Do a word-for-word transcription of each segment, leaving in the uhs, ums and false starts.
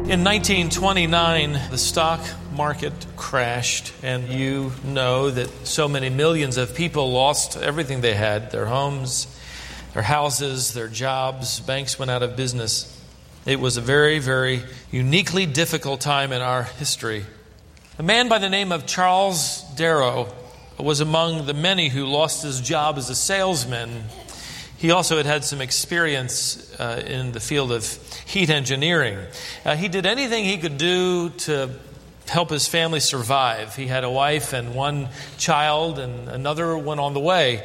In nineteen twenty-nine, the stock market crashed, and you know that so many millions of people lost everything they had, their homes, their houses, their jobs. Banks went out of business. It was a very, very uniquely difficult time in our history. A man by the name of Charles Darrow was among the many who lost his job as a salesman. He also had had some experience uh, in the field of heat engineering. Uh, he did anything he could do to help his family survive. He had a wife and one child and another one on the way.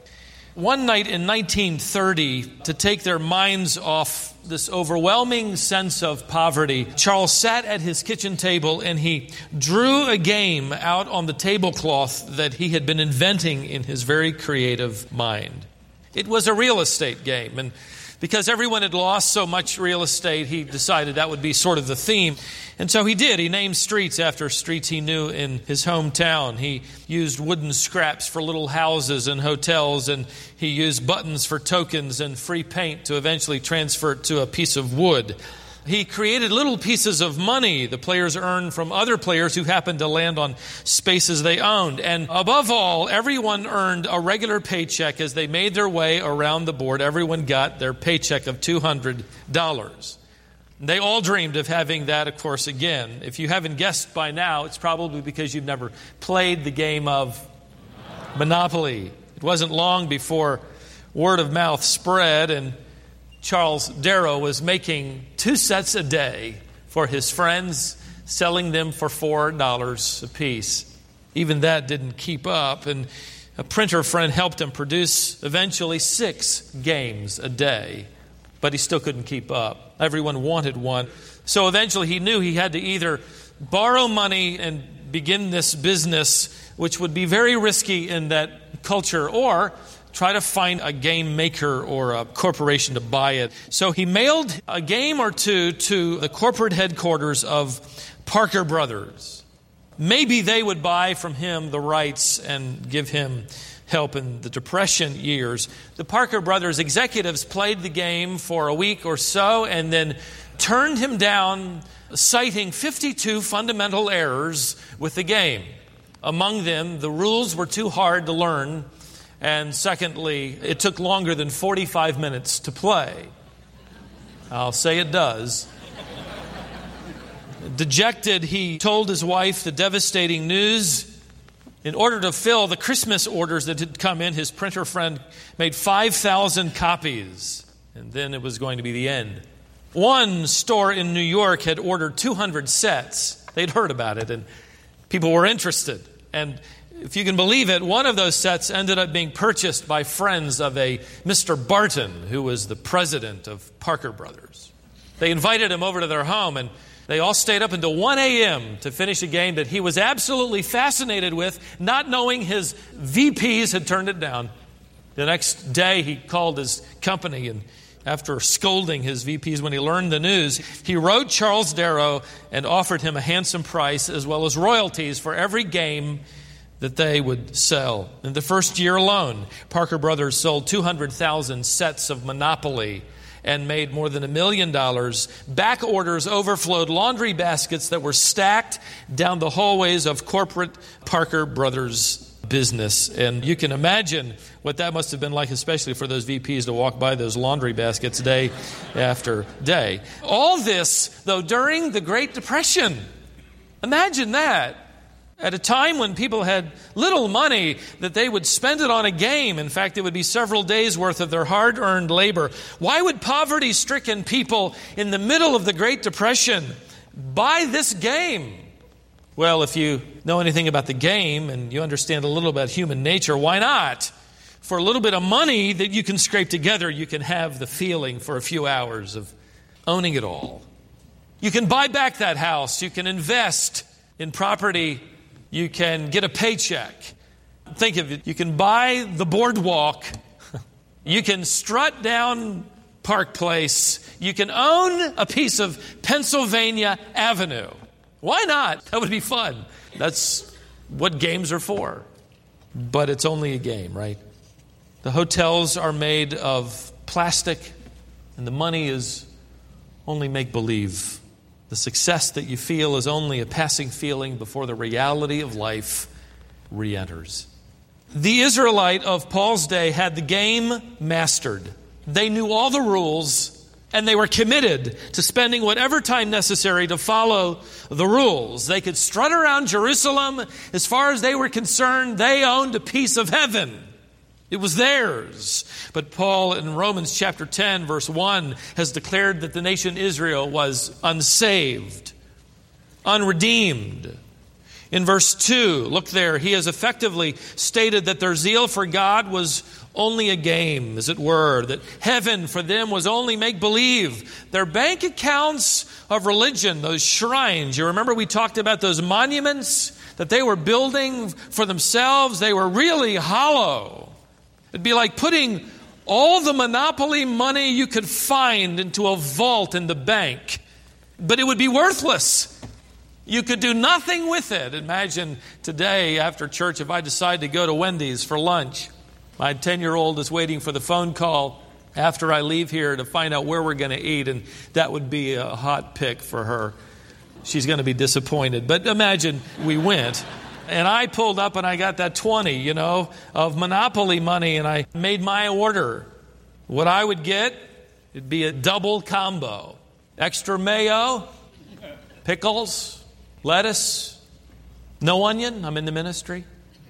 One night in nineteen thirty, to take their minds off this overwhelming sense of poverty, Charles sat at his kitchen table and he drew a game out on the tablecloth that he had been inventing in his very creative mind. It was a real estate game, and because everyone had lost so much real estate, he decided that would be sort of the theme. And so he did. He named streets after streets he knew in his hometown. He used wooden scraps for little houses and hotels, and he used buttons for tokens and free paint to eventually transfer it to a piece of wood. He created little pieces of money the players earned from other players who happened to land on spaces they owned. And above all, everyone earned a regular paycheck as they made their way around the board. Everyone got their paycheck of two hundred dollars. They all dreamed of having that, of course, again. If you haven't guessed by now, it's probably because you've never played the game of Monopoly. It wasn't long before word of mouth spread, and Charles Darrow was making two sets a day for his friends, selling them for four dollars apiece. Even that didn't keep up, and a printer friend helped him produce eventually six games a day. But he still couldn't keep up. Everyone wanted one. So eventually he knew he had to either borrow money and begin this business, which would be very risky in that culture, or try to find a game maker or a corporation to buy it. So he mailed a game or two to the corporate headquarters of Parker Brothers. Maybe they would buy from him the rights and give him help in the Depression years. The Parker Brothers executives played the game for a week or so and then turned him down, citing fifty-two fundamental errors with the game. Among them, the rules were too hard to learn, and secondly, it took longer than forty-five minutes to play. I'll say it does. Dejected, he told his wife the devastating news. In order to fill the Christmas orders that had come in, his printer friend made five thousand copies, and then it was going to be the end. One store in New York had ordered two hundred sets. They'd heard about it, and people were interested. And if you can believe it, one of those sets ended up being purchased by friends of a Mister Barton, who was the president of Parker Brothers. They invited him over to their home, and they all stayed up until one a.m. to finish a game that he was absolutely fascinated with, not knowing his V Ps had turned it down. The next day, he called his company, and after scolding his V Ps when he learned the news, he wrote Charles Darrow and offered him a handsome price as well as royalties for every game that they would sell. In the first year alone, Parker Brothers sold two hundred thousand sets of Monopoly and made more than a million dollars. Back orders overflowed laundry baskets that were stacked down the hallways of corporate Parker Brothers business. And you can imagine what that must have been like, especially for those V Ps to walk by those laundry baskets day after day. All this, though, during the Great Depression. Imagine that. At a time when people had little money, that they would spend it on a game. In fact, it would be several days' worth of their hard-earned labor. Why would poverty-stricken people in the middle of the Great Depression buy this game? Well, if you know anything about the game and you understand a little about human nature, why not? For a little bit of money that you can scrape together, you can have the feeling for a few hours of owning it all. You can buy back that house. You can invest in property. You can get a paycheck. Think of it. You can buy the boardwalk. You can strut down Park Place. You can own a piece of Pennsylvania Avenue. Why not? That would be fun. That's what games are for. But it's only a game, right? The hotels are made of plastic, and the money is only make-believe. The success that you feel is only a passing feeling before the reality of life re-enters. The Israelite of Paul's day had the game mastered. They knew all the rules, and they were committed to spending whatever time necessary to follow the rules. They could strut around Jerusalem. As far as they were concerned, they owned a piece of heaven. It was theirs. But Paul in Romans chapter ten, verse one, has declared that the nation Israel was unsaved, unredeemed. In verse two, look there, he has effectively stated that their zeal for God was only a game, as it were, that heaven for them was only make-believe. Their bank accounts of religion, those shrines, you remember we talked about those monuments that they were building for themselves, they were really hollow. It'd be like putting all the monopoly money you could find into a vault in the bank, but it would be worthless. You could do nothing with it. Imagine today after church if I decide to go to Wendy's for lunch. My ten-year-old is waiting for the phone call after I leave here to find out where we're going to eat, and that would be a hot pick for her. She's going to be disappointed. But imagine we went. And I pulled up and I got that twenty, you know, of Monopoly money, and I made my order. What I would get, it'd be a double combo. Extra mayo, pickles, lettuce, no onion. I'm in the ministry.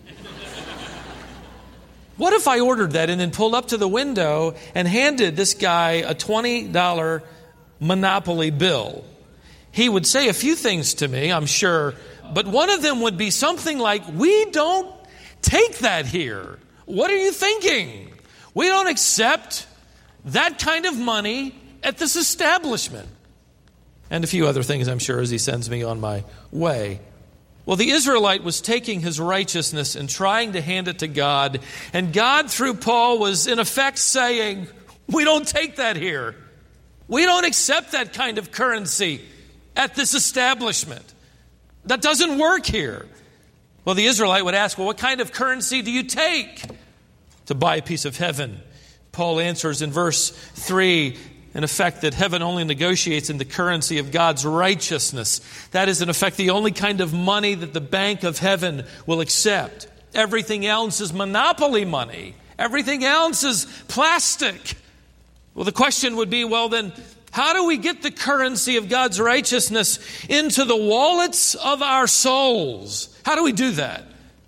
What if I ordered that and then pulled up to the window and handed this guy a twenty dollars Monopoly bill? He would say a few things to me, I'm sure, but one of them would be something like, "We don't take that here. What are you thinking? We don't accept that kind of money at this establishment." And a few other things, I'm sure, as he sends me on my way. Well, the Israelite was taking his righteousness and trying to hand it to God. And God, through Paul, was in effect saying, "We don't take that here. We don't accept that kind of currency at this establishment. That doesn't work here." Well, the Israelite would ask, well, what kind of currency do you take to buy a piece of heaven? Paul answers in verse three, in effect, that heaven only negotiates in the currency of God's righteousness. That is, in effect, the only kind of money that the bank of heaven will accept. Everything else is monopoly money. Everything else is plastic. Well, the question would be, well, then, how do we get the currency of God's righteousness into the wallets of our souls? How do we do that?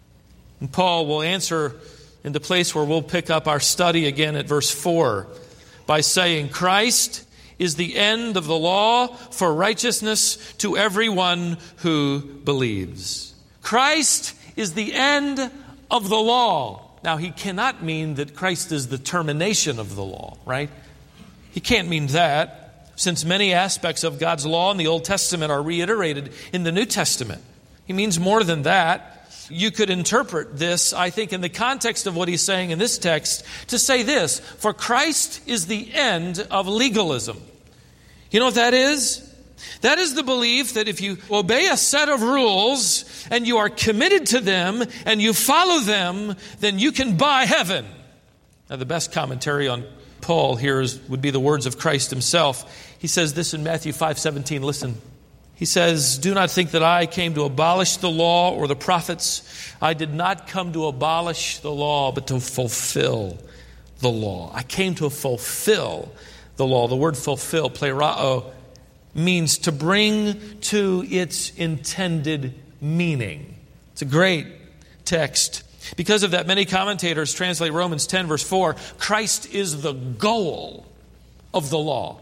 And Paul will answer in the place where we'll pick up our study again at verse four by saying, Christ is the end of the law for righteousness to everyone who believes. Christ is the end of the law. Now, he cannot mean that Christ is the termination of the law, right? He can't mean that, since many aspects of God's law in the Old Testament are reiterated in the New Testament. He means more than that. You could interpret this, I think, in the context of what he's saying in this text, to say this: for Christ is the end of legalism. You know what that is? That is the belief that if you obey a set of rules and you are committed to them and you follow them, then you can buy heaven. Now, the best commentary on Paul here is, would be the words of Christ himself. He says this in Matthew five seventeen. Listen. He says, "Do not think that I came to abolish the law or the prophets. I did not come to abolish the law, but to fulfill the law." I came to fulfill the law. The word fulfill, plerao, means to bring to its intended meaning. It's a great text. Because of that, many commentators translate Romans ten, verse four, Christ is the goal of the law.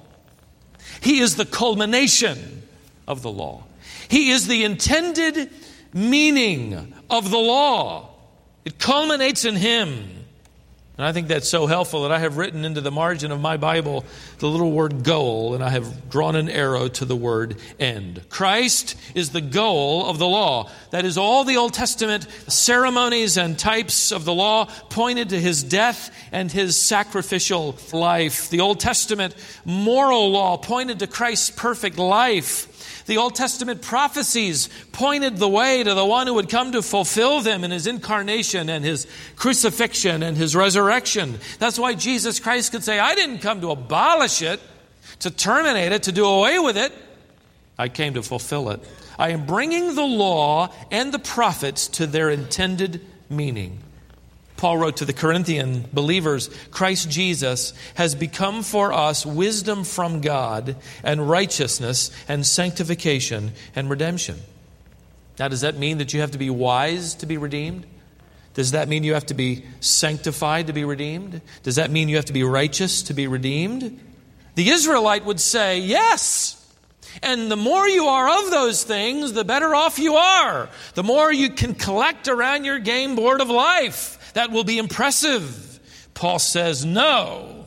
He is the culmination of the law. He is the intended meaning of the law. It culminates in Him. And I think that's so helpful that I have written into the margin of my Bible the little word goal, and I have drawn an arrow to the word end. Christ is the goal of the law. That is, all the Old Testament ceremonies and types of the law pointed to His death and His sacrificial life. The Old Testament moral law pointed to Christ's perfect life. The Old Testament prophecies pointed the way to the one who would come to fulfill them in His incarnation and His crucifixion and His resurrection. That's why Jesus Christ could say, I didn't come to abolish it, to terminate it, to do away with it. I came to fulfill it. I am bringing the law and the prophets to their intended meaning. Paul wrote to the Corinthian believers, Christ Jesus has become for us wisdom from God and righteousness and sanctification and redemption. Now, does that mean that you have to be wise to be redeemed? Does that mean you have to be sanctified to be redeemed? Does that mean you have to be righteous to be redeemed? The Israelite would say, yes. And the more you are of those things, the better off you are. The more you can collect around your game board of life. That will be impressive. Paul says, no.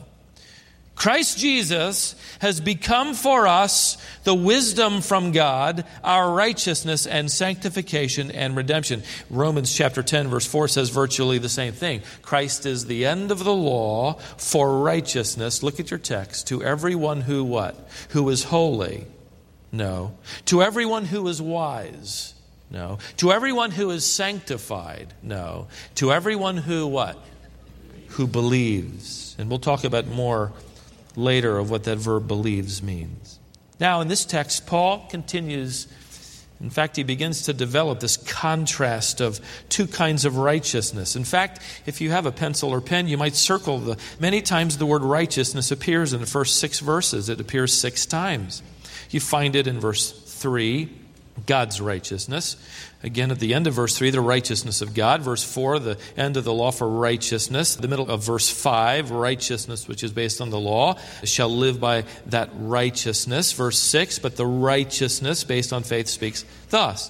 Christ Jesus has become for us the wisdom from God, our righteousness and sanctification and redemption. Romans chapter ten verse four says virtually the same thing. Christ is the end of the law for righteousness. Look at your text. To everyone who what? Who is holy. No. To everyone who is wise. No. To everyone who is sanctified. No. To everyone who what? Who believes. And we'll talk about more later of what that verb believes means. Now, in this text, Paul continues. In fact, he begins to develop this contrast of two kinds of righteousness. In fact, if you have a pencil or pen, you might circle the many times the word righteousness appears in the first six verses. It appears six times. You find it in verse three, God's righteousness. Again, at the end of verse three, the righteousness of God. Verse four, the end of the law for righteousness. The middle of verse five, righteousness, which is based on the law, shall live by that righteousness. Verse six, but the righteousness based on faith speaks thus.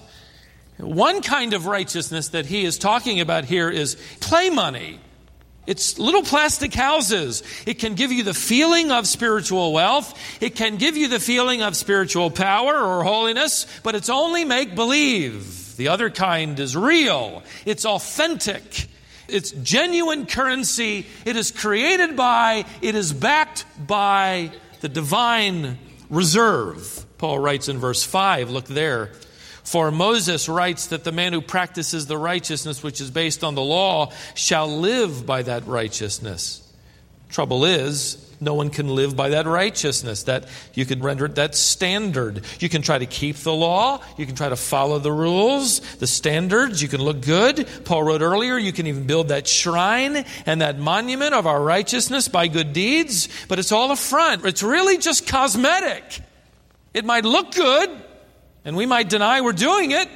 One kind of righteousness that he is talking about here is play money. It's little plastic houses. It can give you the feeling of spiritual wealth. It can give you the feeling of spiritual power or holiness, but it's only make-believe. The other kind is real. It's authentic. It's genuine currency. It is created by, it is backed by the divine reserve. Paul writes in verse five, look there. For Moses writes that the man who practices the righteousness which is based on the law shall live by that righteousness. Trouble is, no one can live by that righteousness. That you could render it that standard. You can try to keep the law. You can try to follow the rules, the standards. You can look good. Paul wrote earlier, you can even build that shrine and that monument of our righteousness by good deeds. But it's all a front. It's really just cosmetic. It might look good. And we might deny we're doing it,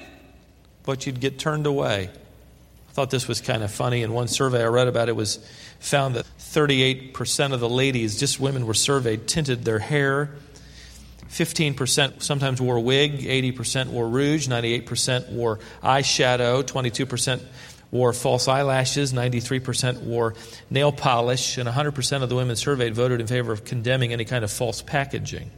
but you'd get turned away. I thought this was kind of funny. In one survey I read about it, was found that thirty-eight percent of the ladies, just women were surveyed, tinted their hair. fifteen percent sometimes wore a wig. eighty percent wore rouge. ninety-eight percent wore eyeshadow. twenty-two percent wore false eyelashes. ninety-three percent wore nail polish. And one hundred percent of the women surveyed voted in favor of condemning any kind of false packaging.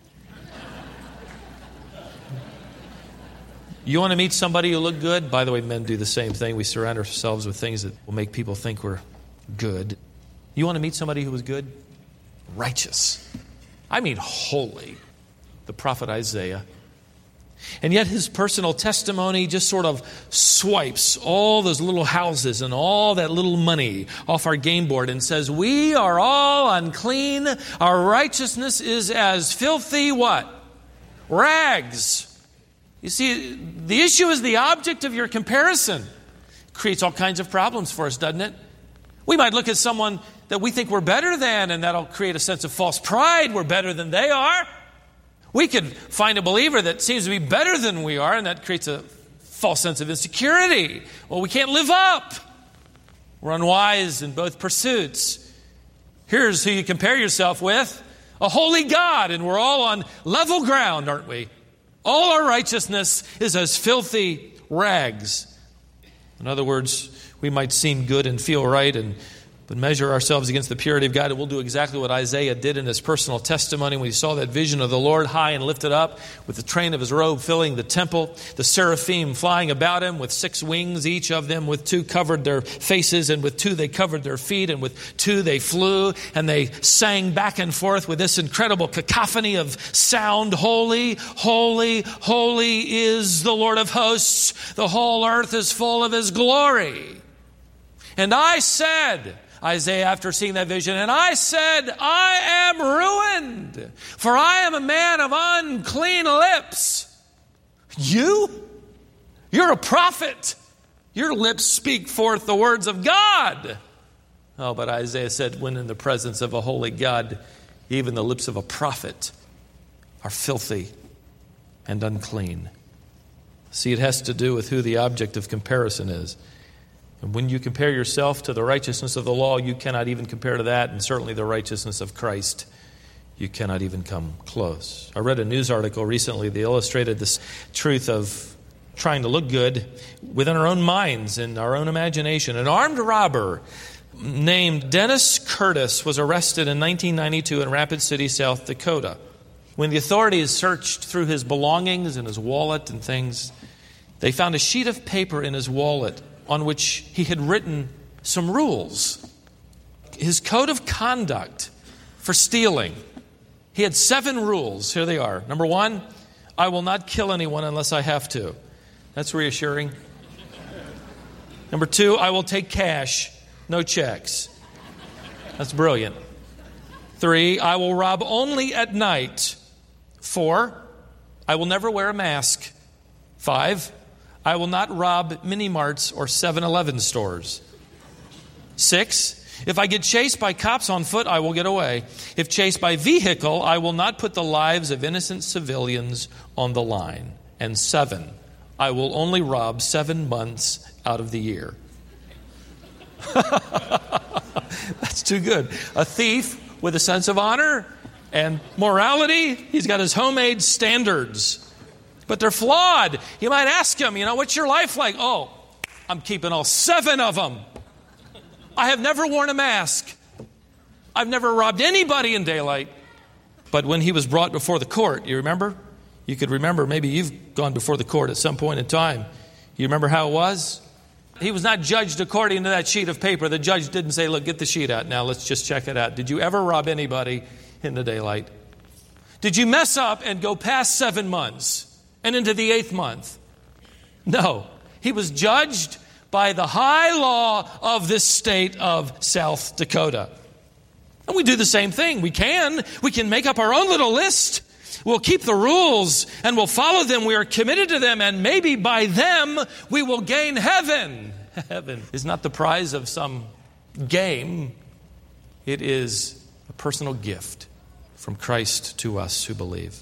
You want to meet somebody who look good? By the way, men do the same thing. We surround ourselves with things that will make people think we're good. You want to meet somebody who is good? Righteous. I mean holy. The prophet Isaiah. And yet his personal testimony just sort of swipes all those little houses and all that little money off our game board and says, we are all unclean. Our righteousness is as filthy what? Rags. You see, the issue is the object of your comparison. It creates all kinds of problems for us, doesn't it? We might look at someone that we think we're better than, and that'll create a sense of false pride. We're better than they are. We could find a believer that seems to be better than we are, and that creates a false sense of insecurity. Well, we can't live up. We're unwise in both pursuits. Here's who you compare yourself with. A holy God, and we're all on level ground, aren't we? All our righteousness is as filthy rags. In other words, we might seem good and feel right and but measure ourselves against the purity of God, and we'll do exactly what Isaiah did in his personal testimony when he saw that vision of the Lord high and lifted up with the train of his robe filling the temple, the seraphim flying about him with six wings, each of them with two covered their faces, and with two they covered their feet, and with two they flew, and they sang back and forth with this incredible cacophony of sound. Holy, holy, holy is the Lord of hosts. The whole earth is full of his glory. And I said, Isaiah, after seeing that vision, and I said, I am ruined, for I am a man of unclean lips. You? You're a prophet. Your lips speak forth the words of God. Oh, but Isaiah said, when in the presence of a holy God, even the lips of a prophet are filthy and unclean. See, it has to do with who the object of comparison is. And when you compare yourself to the righteousness of the law, you cannot even compare to that, and certainly the righteousness of Christ, you cannot even come close. I read a news article recently that illustrated this truth of trying to look good within our own minds and our own imagination. An armed robber named Dennis Curtis was arrested in nineteen ninety-two in Rapid City, South Dakota. When the authorities searched through his belongings and his wallet and things, they found a sheet of paper in his wallet on which he had written some rules. His code of conduct for stealing. He had seven rules. Here they are. Number one, I will not kill anyone unless I have to. That's reassuring. Number two, I will take cash, no checks. That's brilliant. Three, I will rob only at night. Four, I will never wear a mask. Five, I will not rob mini-marts or seven eleven stores. Six, if I get chased by cops on foot, I will get away. If chased by vehicle, I will not put the lives of innocent civilians on the line. And seven, I will only rob seven months out of the year. That's too good. A thief with a sense of honor and morality. He's got his homemade standards. But they're flawed. You might ask him, you know, what's your life like? Oh, I'm keeping all seven of them. I have never worn a mask. I've never robbed anybody in daylight. But when he was brought before the court, you remember? You could remember, maybe you've gone before the court at some point in time. You remember how it was? He was not judged according to that sheet of paper. The judge didn't say, look, get the sheet out now. Let's just check it out. Did you ever rob anybody in the daylight? Did you mess up and go past seven months and into the eighth month? No. He was judged by the high law of this state of South Dakota. And we do the same thing. We can. We can make up our own little list. We'll keep the rules and we'll follow them. We are committed to them, and maybe by them we will gain heaven. Heaven is not the prize of some game. It is a personal gift from Christ to us who believe.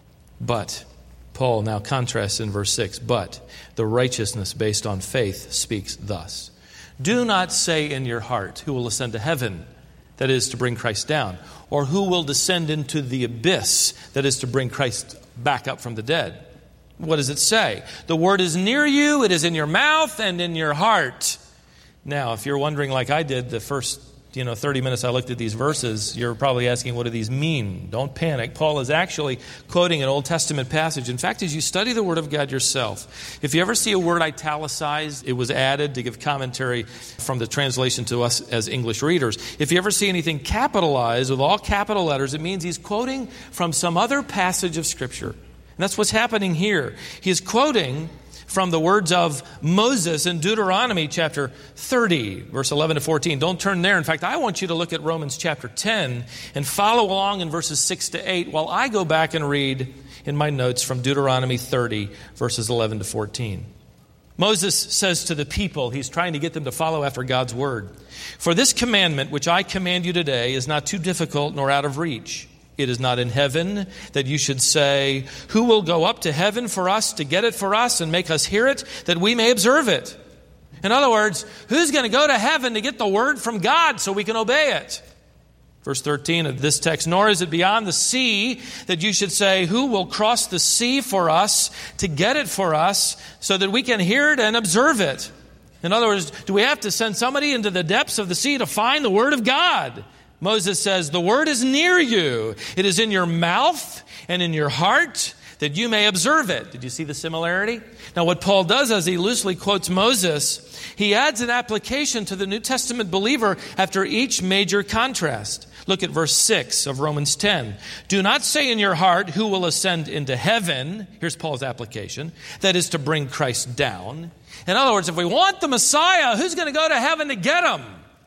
But Paul now contrasts in verse six, but the righteousness based on faith speaks thus. Do not say in your heart, who will ascend to heaven, that is to bring Christ down, or who will descend into the abyss, that is to bring Christ back up from the dead. What does it say? The word is near you, it is in your mouth and in your heart. Now, if you're wondering like I did the first you know, thirty minutes I looked at these verses, you're probably asking, what do these mean? Don't panic. Paul is actually quoting an Old Testament passage. In fact, as you study the Word of God yourself, if you ever see a word italicized, it was added to give commentary from the translation to us as English readers. If you ever see anything capitalized with all capital letters, it means he's quoting from some other passage of Scripture. And that's what's happening here. He is quoting from the words of Moses in Deuteronomy chapter thirty, verse eleven to fourteen. Don't turn there. In fact, I want you to look at Romans chapter ten and follow along in verses six to eight while I go back and read in my notes from Deuteronomy thirty, verses eleven to fourteen. Moses says to the people, he's trying to get them to follow after God's word, "For this commandment which I command you today is not too difficult nor out of reach. It is not in heaven that you should say, 'Who will go up to heaven for us to get it for us and make us hear it, that we may observe it?'" In other words, who's going to go to heaven to get the word from God so we can obey it? Verse thirteen of this text, "Nor is it beyond the sea that you should say, 'Who will cross the sea for us to get it for us so that we can hear it and observe it?'" In other words, do we have to send somebody into the depths of the sea to find the word of God? Moses says, the word is near you. It is in your mouth and in your heart that you may observe it. Did you see the similarity? Now, what Paul does as he loosely quotes Moses, he adds an application to the New Testament believer after each major contrast. Look at verse six of Romans ten. "Do not say in your heart, 'Who will ascend into heaven?'" Here's Paul's application. "That is to bring Christ down." In other words, if we want the Messiah, who's going to go to heaven to get him?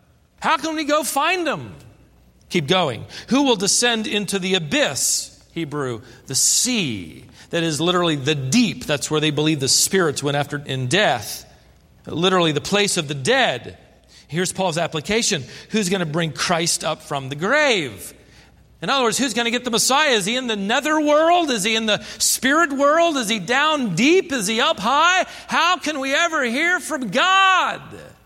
How can we go find him? Keep going. Who will descend into the abyss? Hebrew, the sea. That is literally the deep. That's where they believe the spirits went after in death. Literally the place of the dead. Here's Paul's application. Who's going to bring Christ up from the grave? In other words, who's going to get the Messiah? Is he in the nether world? Is he in the spirit world? Is he down deep? Is he up high? How can we ever hear from God?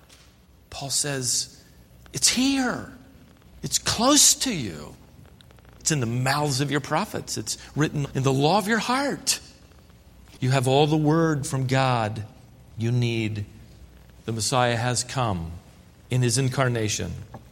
Paul says, it's here. It's close to you. It's in the mouths of your prophets. It's written in the law of your heart. You have all the word from God you need. The Messiah has come in his incarnation.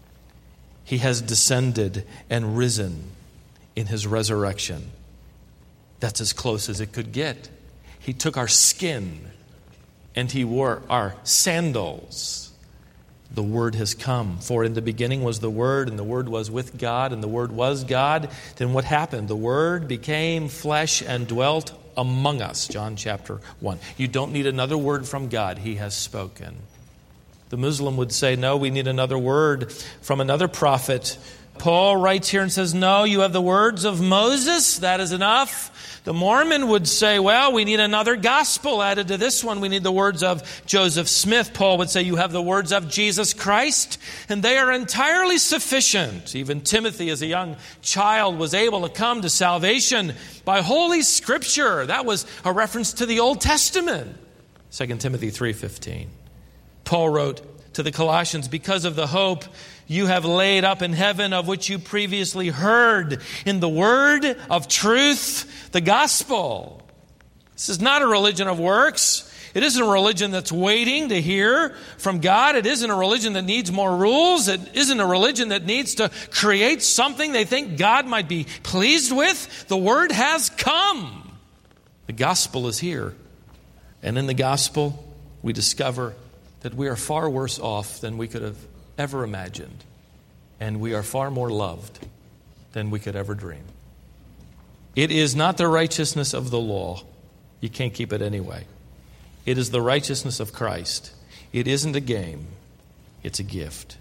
He has descended and risen in his resurrection. That's as close as it could get. He took our skin and he wore our sandals. The Word has come. For in the beginning was the Word, and the Word was with God, and the Word was God. Then what happened? The Word became flesh and dwelt among us. John chapter one. You don't need another word from God. He has spoken. The Muslim would say, no, we need another word from another prophet. Paul writes here and says, no, you have the words of Moses. That is enough. The Mormon would say, well, we need another gospel added to this one. We need the words of Joseph Smith. Paul would say, you have the words of Jesus Christ, and they are entirely sufficient. Even Timothy, as a young child, was able to come to salvation by Holy Scripture. That was a reference to the Old Testament. Second Timothy three fifteen. Paul wrote to the Colossians, because of the hope you have laid up in heaven, of which you previously heard in the word of truth, the gospel. This is not a religion of works. It isn't a religion that's waiting to hear from God. It isn't a religion that needs more rules. It isn't a religion that needs to create something they think God might be pleased with. The word has come. The gospel is here. And in the gospel, we discover that we are far worse off than we could have ever imagined. And we are far more loved than we could ever dream. It is not the righteousness of the law. You can't keep it anyway. It is the righteousness of Christ. It isn't a game. It's a gift.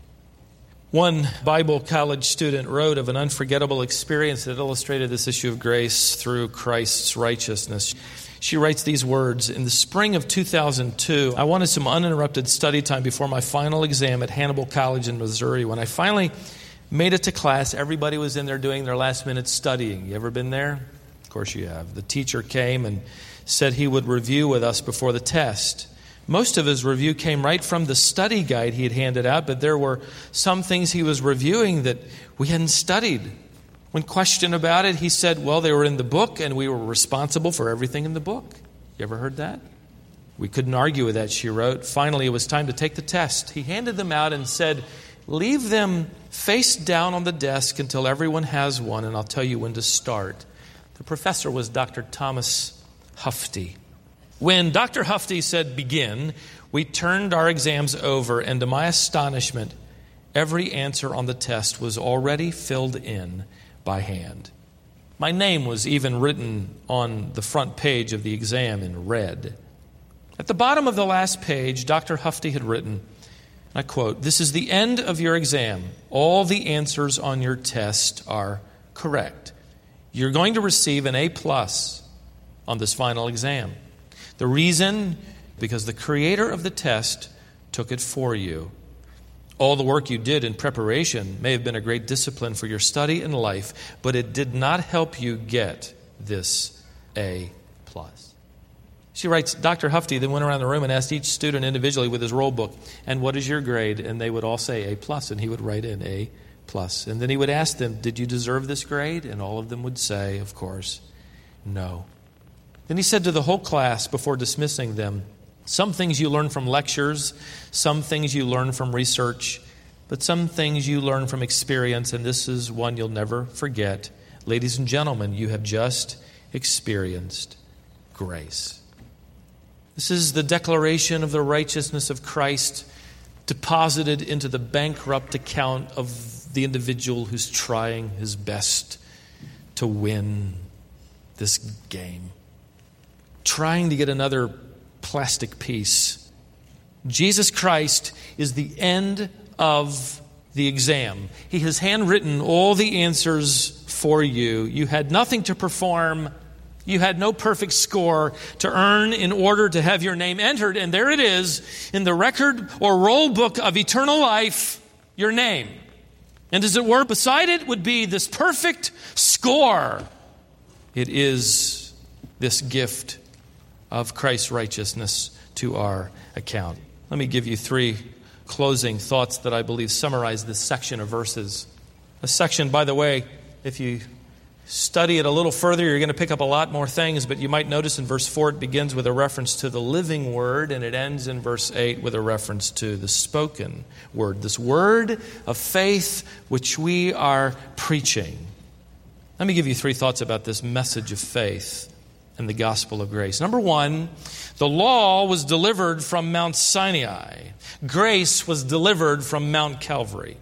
One Bible college student wrote of an unforgettable experience that illustrated this issue of grace through Christ's righteousness. She writes these words, in the spring of two thousand two, I wanted some uninterrupted study time before my final exam at Hannibal College in Missouri. When I finally made it to class, everybody was in there doing their last minute studying. You ever been there? Of course you have. The teacher came and said he would review with us before the test. Most of his review came right from the study guide he had handed out, but there were some things he was reviewing that we hadn't studied. When questioned about it, he said, well, they were in the book and we were responsible for everything in the book. You ever heard that? We couldn't argue with that, she wrote. Finally, it was time to take the test. He handed them out and said, leave them face down on the desk until everyone has one, and I'll tell you when to start. The professor was Doctor Thomas Hufty. When Doctor Hufty said begin, we turned our exams over, and to my astonishment, every answer on the test was already filled in by hand. My name was even written on the front page of the exam in red. At the bottom of the last page, Doctor Hufty had written, I quote, this is the end of your exam. All the answers on your test are correct. You're going to receive an A plus on this final exam. The reason, because the creator of the test took it for you. All the work you did in preparation may have been a great discipline for your study and life, but it did not help you get this A plus. She writes, Doctor Hufty then went around the room and asked each student individually with his roll book, and what is your grade? And they would all say A plus, and he would write in A plus. And then he would ask them, did you deserve this grade? And all of them would say, of course, no. Then he said to the whole class before dismissing them, some things you learn from lectures, some things you learn from research, but some things you learn from experience, and this is one you'll never forget. Ladies and gentlemen, you have just experienced grace. This is the declaration of the righteousness of Christ deposited into the bankrupt account of the individual who's trying his best to win this game, trying to get another plastic piece. Jesus Christ is the end of the exam. He has handwritten all the answers for you. You had nothing to perform. You had no perfect score to earn in order to have your name entered. And there it is in the record or roll book of eternal life, your name. And as it were, beside it would be this perfect score. It is this gift of Christ's righteousness to our account. Let me give you three closing thoughts that I believe summarize this section of verses. A section, by the way, if you study it a little further, you're going to pick up a lot more things, but you might notice in verse four it begins with a reference to the living word, and it ends in verse eight with a reference to the spoken word, this word of faith which we are preaching. Let me give you three thoughts about this message of faith and the gospel of grace. Number one, the law was delivered from Mount Sinai. Grace was delivered from Mount Calvary.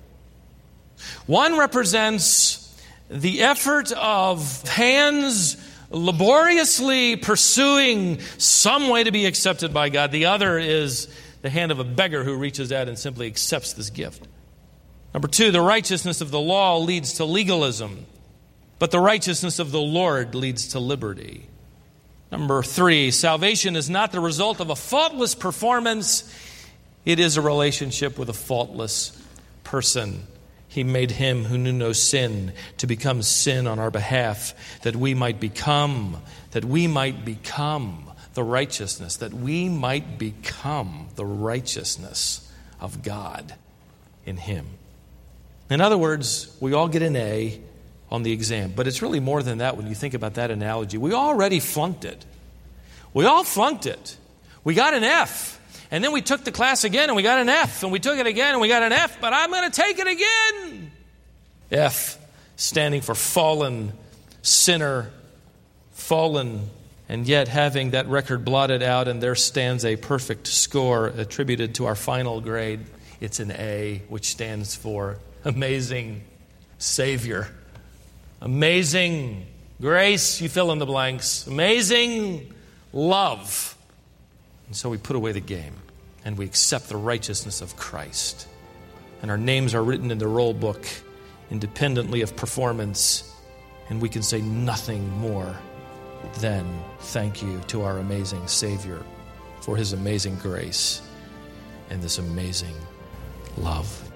One represents the effort of hands laboriously pursuing some way to be accepted by God. The other is the hand of a beggar who reaches out and simply accepts this gift. Number two, the righteousness of the law leads to legalism, but the righteousness of the Lord leads to liberty. Number three, salvation is not the result of a faultless performance. It is a relationship with a faultless person. He made him who knew no sin to become sin on our behalf, that we might become, that we might become the righteousness, that we might become the righteousness of God in him. In other words, we all get an A on the exam, but it's really more than that when you think about that analogy. We already flunked it. We all flunked it. We got an F. And then we took the class again and we got an F. And we took it again and we got an F. But I'm going to take it again. F, standing for fallen sinner, fallen, and yet having that record blotted out. And there stands a perfect score attributed to our final grade. It's an A, which stands for amazing Savior. Amazing grace, you fill in the blanks. Amazing love. And so we put away the game and we accept the righteousness of Christ. And our names are written in the roll book independently of performance. And we can say nothing more than thank you to our amazing Savior for his amazing grace and this amazing love.